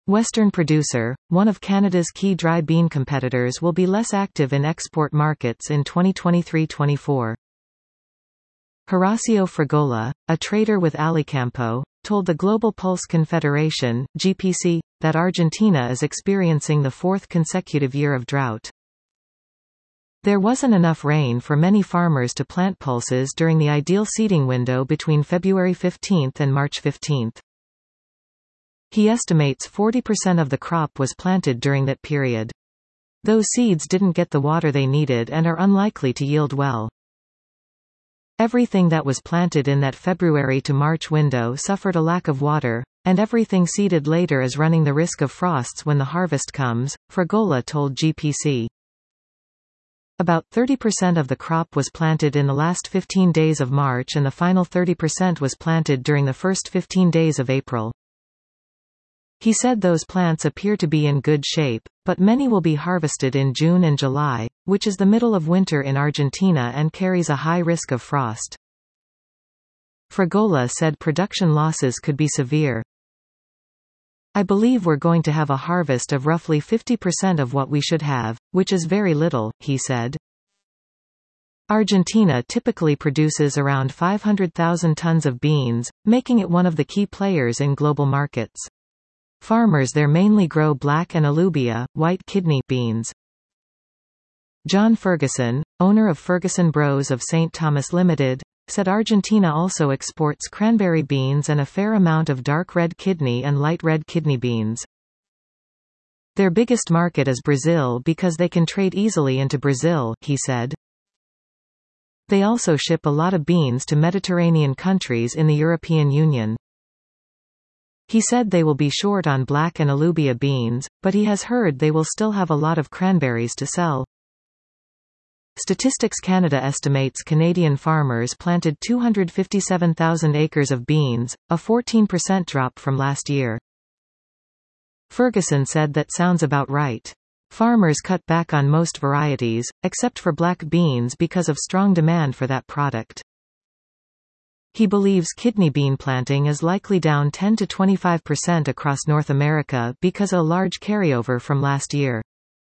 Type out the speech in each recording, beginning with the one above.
Western producer, one of Canada's key dry bean competitors, will be less active in export markets in 2023-24. Horacio Fragola, a trader with Alicampo, told the Global Pulse Confederation, GPC, that Argentina is experiencing the fourth consecutive year of drought. There wasn't enough rain for many farmers to plant pulses during the ideal seeding window between February 15 and March 15. He estimates 40% of the crop was planted during that period. Those seeds didn't get the water they needed and are unlikely to yield well. Everything that was planted in that February to March window suffered a lack of water, and everything seeded later is running the risk of frosts when the harvest comes, Fragola told GPC. About 30% of the crop was planted in the last 15 days of March and the final 30% was planted during the first 15 days of April. He said those plants appear to be in good shape, but many will be harvested in June and July, which is the middle of winter in Argentina and carries a high risk of frost. Fragola said production losses could be severe. I believe we're going to have a harvest of roughly 50% of what we should have, which is very little, he said. Argentina typically produces around 500,000 tons of beans, making it one of the key players in global markets. Farmers there mainly grow black and alubia, white kidney beans. John Ferguson, owner of Ferguson Bros of St. Thomas Limited, said Argentina also exports cranberry beans and a fair amount of dark red kidney and light red kidney beans. Their biggest market is Brazil because they can trade easily into Brazil, he said. They also ship a lot of beans to Mediterranean countries in the European Union. He said they will be short on black and alubia beans, but he has heard they will still have a lot of cranberries to sell. Statistics Canada estimates Canadian farmers planted 257,000 acres of beans, a 14% drop from last year. Ferguson said that sounds about right. Farmers cut back on most varieties, except for black beans because of strong demand for that product. He believes kidney bean planting is likely down 10 to 25% across North America because of a large carryover from last year.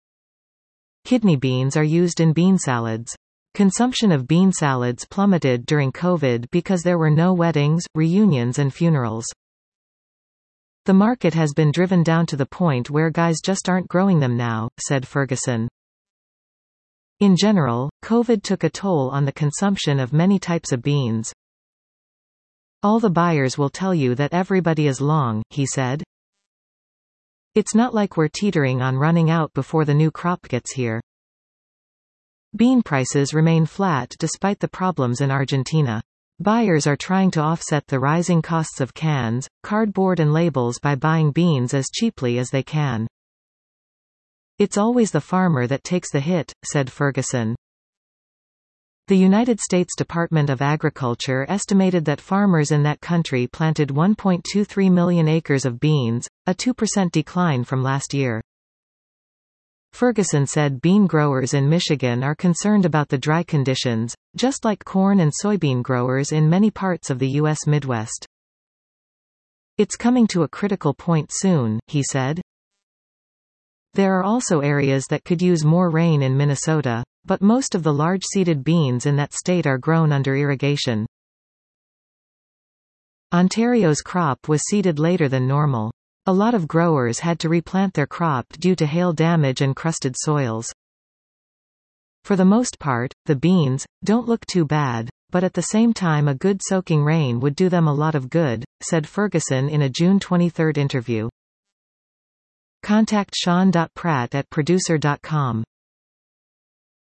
Kidney beans are used in bean salads. Consumption of bean salads plummeted during COVID because there were no weddings, reunions and funerals. The market has been driven down to the point where guys just aren't growing them now, said Ferguson. In general, COVID took a toll on the consumption of many types of beans. All the buyers will tell you that everybody is long, he said. It's not like we're teetering on running out before the new crop gets here. Bean prices remain flat despite the problems in Argentina. Buyers are trying to offset the rising costs of cans, cardboard and labels by buying beans as cheaply as they can. It's always the farmer that takes the hit, said Ferguson. The United States Department of Agriculture estimated that farmers in that country planted 1.23 million acres of beans, a 2% decline from last year. Ferguson said bean growers in Michigan are concerned about the dry conditions, just like corn and soybean growers in many parts of the U.S. Midwest. It's coming to a critical point soon, he said. There are also areas that could use more rain in Minnesota, but most of the large-seeded beans in that state are grown under irrigation. Ontario's crop was seeded later than normal. A lot of growers had to replant their crop due to hail damage and crusted soils. For the most part, the beans don't look too bad, but at the same time a good soaking rain would do them a lot of good, said Ferguson in a June 23 interview. Contact Sean.Pratt@producer.com.